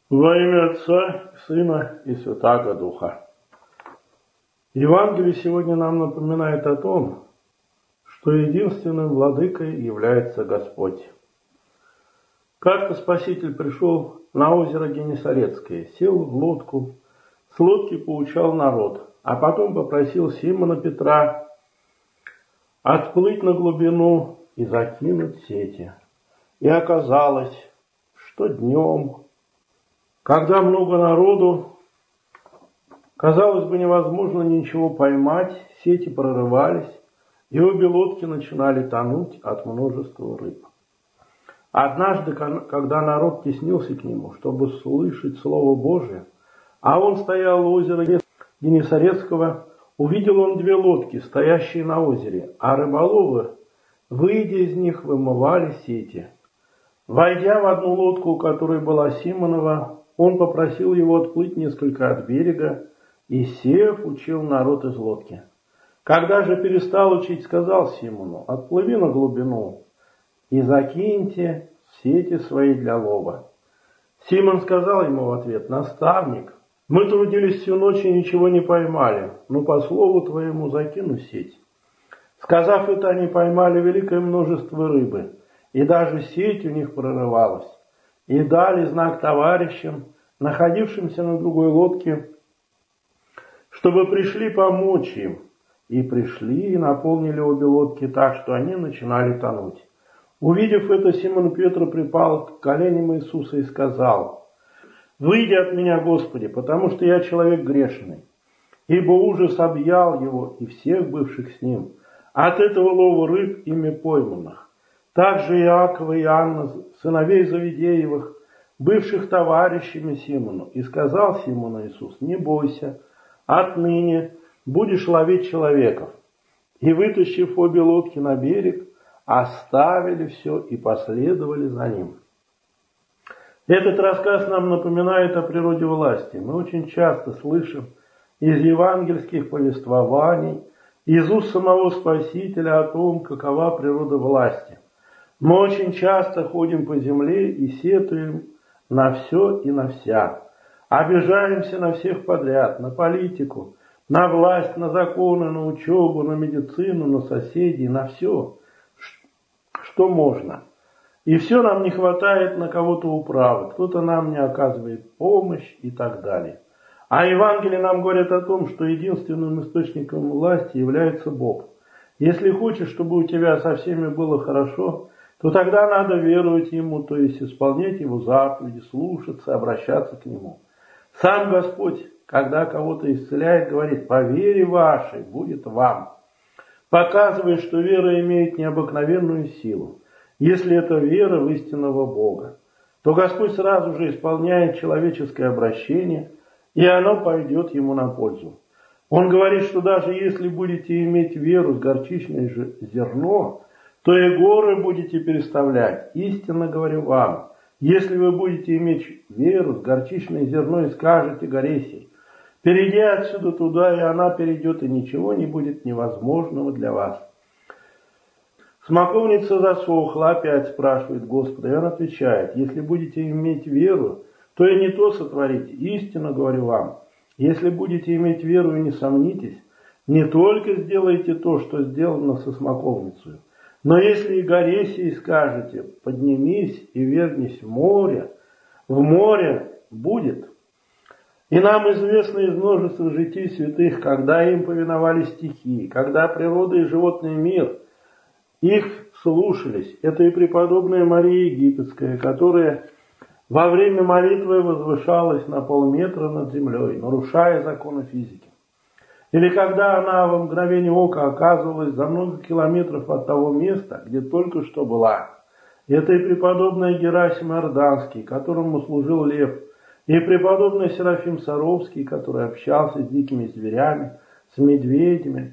Во имя Отца, Сына и Святаго Духа. Евангелие сегодня нам напоминает о том, что единственным владыкой является Господь. Как-то Спаситель пришел на озеро Генесарецкое, сел в лодку, с лодки поучал народ, а потом попросил Симона Петра отплыть на глубину и закинуть сети. И оказалось, что днем, когда много народу, казалось бы, невозможно ничего поймать, сети прорывались, и обе лодки начинали тонуть от множества рыб. Однажды, когда народ теснился к нему, чтобы слышать Слово Божие, а он стоял у озера Генесарецкого, увидел он две лодки, стоящие на озере, а рыболовы, выйдя из них, вымывали сети. Войдя в одну лодку, у которой была Симонова, он попросил его отплыть несколько от берега и, сев, учил народ из лодки. Когда же перестал учить, сказал Симону: «Отплыви на глубину и закиньте сети свои для лова». Симон сказал ему в ответ: «Наставник, мы трудились всю ночь и ничего не поймали, но по слову твоему закину сеть». Сказав это, они поймали великое множество рыбы, и даже сеть у них прорывалась. И дали знак товарищам, находившимся на другой лодке, чтобы пришли помочь им. И пришли, и наполнили обе лодки так, что они начинали тонуть. Увидев это, Симон Петр припал к коленям Иисуса и сказал: «Выйди от меня, Господи, потому что я человек грешный». Ибо ужас объял его и всех бывших с ним от этого лова рыб ими пойманных. Также Иакова и Иоанна, сыновей Завидеевых, бывших товарищами Симону. И сказал Симону Иисус: «Не бойся, отныне будешь ловить человеков». И, вытащив обе лодки на берег, оставили все и последовали за ним. Этот рассказ нам напоминает о природе власти. Мы очень часто слышим из евангельских повествований, из уст самого Спасителя о том, какова природа власти. Мы очень часто ходим по земле и сетуем на все и на вся. Обижаемся на всех подряд, на политику, на власть, на законы, на учебу, на медицину, на соседей, на все, что можно. И все нам не хватает на кого-то управы, кто-то нам не оказывает помощь и так далее. А Евангелие нам говорит о том, что единственным источником власти является Бог. Если хочешь, чтобы у тебя со всеми было хорошо, то тогда надо веровать Ему, то есть исполнять Его заповеди, слушаться, обращаться к Нему. Сам Господь, когда кого-то исцеляет, говорит: «По вере вашей будет вам», показывая, что вера имеет необыкновенную силу. Если это вера в истинного Бога, то Господь сразу же исполняет человеческое обращение, и оно пойдет Ему на пользу. Он говорит, что даже если будете иметь веру с горчичное же зерно, то и горы будете переставлять. Истинно говорю вам, если вы будете иметь веру с горчичное зерно и скажете горе сей: перейди отсюда туда, и она перейдет, и ничего не будет невозможного для вас. Смоковница засохла, опять спрашивает Господа, и он отвечает: если будете иметь веру, то и не то сотворите. Истинно говорю вам, если будете иметь веру и не сомнитесь, не только сделаете то, что сделано со смоковницей, но если и горе сей скажете: поднимись и вернись в море будет. И нам известно из множества житий святых, когда им повиновались стихии, когда природа и животный мир их слушались. Это и преподобная Мария Египетская, которая во время молитвы возвышалась на полметра над землей, нарушая законы физики. Или когда она во мгновение ока оказывалась за много километров от того места, где только что была. Это и преподобный Герасим Иорданский, которому служил лев, и преподобный Серафим Саровский, который общался с дикими зверями, с медведями.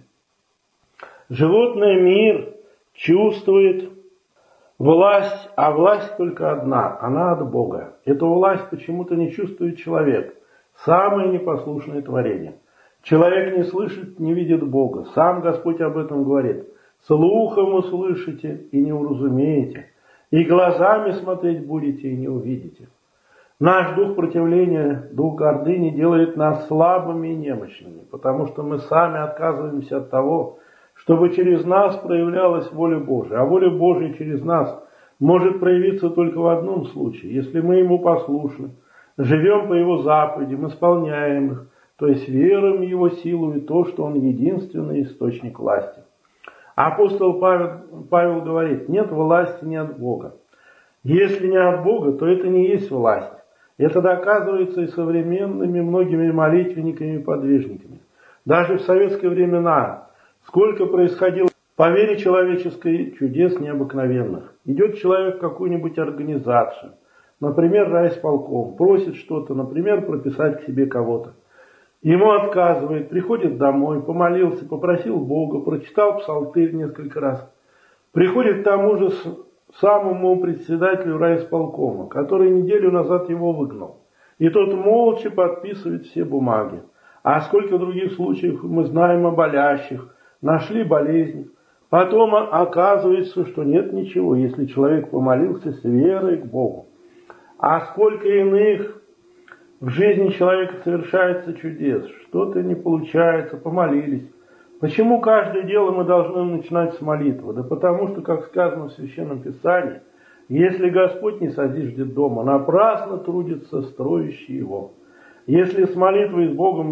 Животный мир чувствует власть, а власть только одна, она от Бога. Эту власть почему-то не чувствует человек, самое непослушное творение. Человек не слышит, не видит Бога. Сам Господь об этом говорит. Слухом услышите и не уразумеете, и глазами смотреть будете и не увидите. Наш дух противления, дух гордыни делает нас слабыми и немощными, потому что мы сами отказываемся от того, чтобы через нас проявлялась воля Божия. А воля Божия через нас может проявиться только в одном случае, если мы Ему послушны, живем по Его заповедям, исполняем их, то есть веруем в Его силу и то, что Он единственный источник власти. Апостол Павел говорит, нет власти не от Бога. Если не от Бога, то это не есть власть. Это доказывается и современными многими молитвенниками и подвижниками. Даже в советские времена сколько происходило по вере человеческой чудес необыкновенных. Идет человек в какую-нибудь организацию, например, райисполком, просит что-то, например, прописать к себе кого-то. Ему отказывает, приходит домой, помолился, попросил Бога, прочитал псалтырь несколько раз. Приходит к тому же самому председателю райисполкома, который неделю назад его выгнал. И тот молча подписывает все бумаги. А сколько других случаев мы знаем о болящих, нашли болезнь. Потом оказывается, что нет ничего, если человек помолился с верой к Богу. А сколько иных в жизни человека совершается чудес, что-то не получается, помолились. Почему каждое дело мы должны начинать с молитвы? Да потому что, как сказано в Священном Писании, если Господь не созиждет дома, напрасно трудится строящий его. Если с молитвой с Богом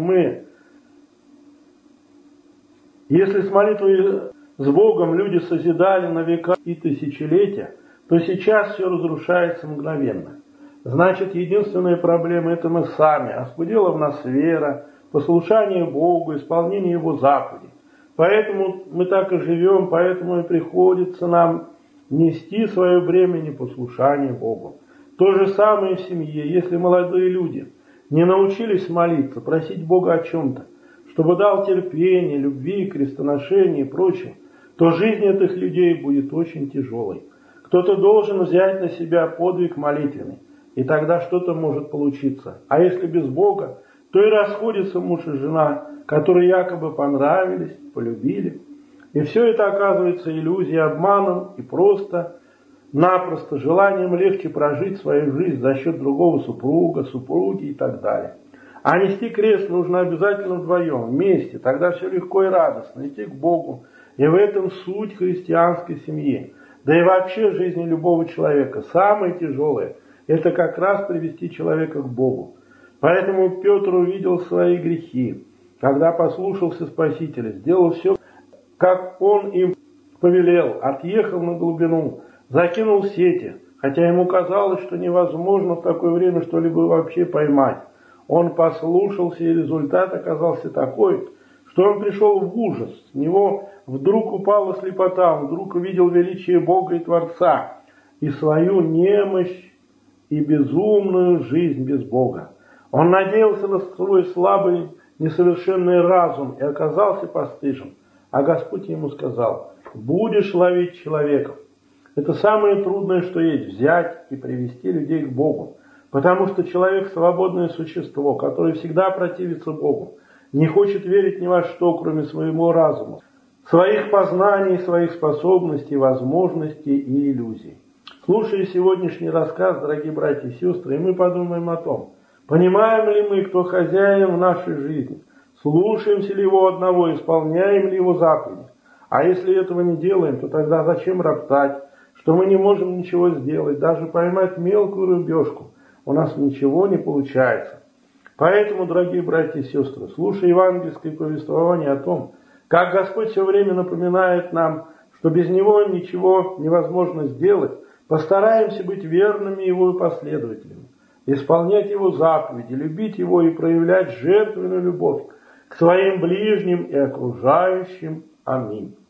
люди созидали на века и тысячелетия, то сейчас все разрушается мгновенно. Значит, единственная проблема – это мы сами, оскудела в нас вера, послушание Богу, исполнение Его заповедей. Поэтому мы так и живем, поэтому и приходится нам нести свое бремя непослушания Богу. То же самое в семье. Если молодые люди не научились молиться, просить Бога о чем-то, чтобы дал терпение, любви, крестоношения и прочее, то жизнь этих людей будет очень тяжелой. Кто-то должен взять на себя подвиг молитвенный, и тогда что-то может получиться. А если без Бога, то и расходятся муж и жена, которые якобы понравились, полюбили. И все это оказывается иллюзией, обманом и просто-напросто желанием легче прожить свою жизнь за счет другого супруга, супруги и так далее. А нести крест нужно обязательно вдвоем, вместе, тогда все легко и радостно, идти к Богу. И в этом суть христианской семьи. Да и вообще жизни любого человека. Самое тяжелое – это как раз привести человека к Богу. Поэтому Петр увидел свои грехи, когда послушался Спасителя, сделал все, как он им повелел, отъехал на глубину, закинул сети, хотя ему казалось, что невозможно в такое время что-либо вообще поймать. Он послушался, и результат оказался такой, что он пришел в ужас. С него вдруг упала слепота, он вдруг увидел величие Бога и Творца и свою немощь и безумную жизнь без Бога. Он надеялся на свой слабый, несовершенный разум и оказался постыжен. А Господь ему сказал: будешь ловить человеков. Это самое трудное, что есть, взять и привести людей к Богу. Потому что человек свободное существо, которое всегда противится Богу, не хочет верить ни во что, кроме своего разума, своих познаний, своих способностей, возможностей и иллюзий. Слушая сегодняшний рассказ, дорогие братья и сестры, мы подумаем о том, понимаем ли мы, кто хозяин в нашей жизни, слушаемся ли Его одного, исполняем ли Его заповеди. А если этого не делаем, то тогда зачем роптать, что мы не можем ничего сделать, даже поймать мелкую рыбешку у нас ничего не получается. Поэтому, дорогие братья и сестры, слушая евангельское повествование о том, как Господь все время напоминает нам, что без Него ничего невозможно сделать, постараемся быть верными Его последователями, исполнять Его заповеди, любить Его и проявлять жертвенную любовь к своим ближним и окружающим. Аминь.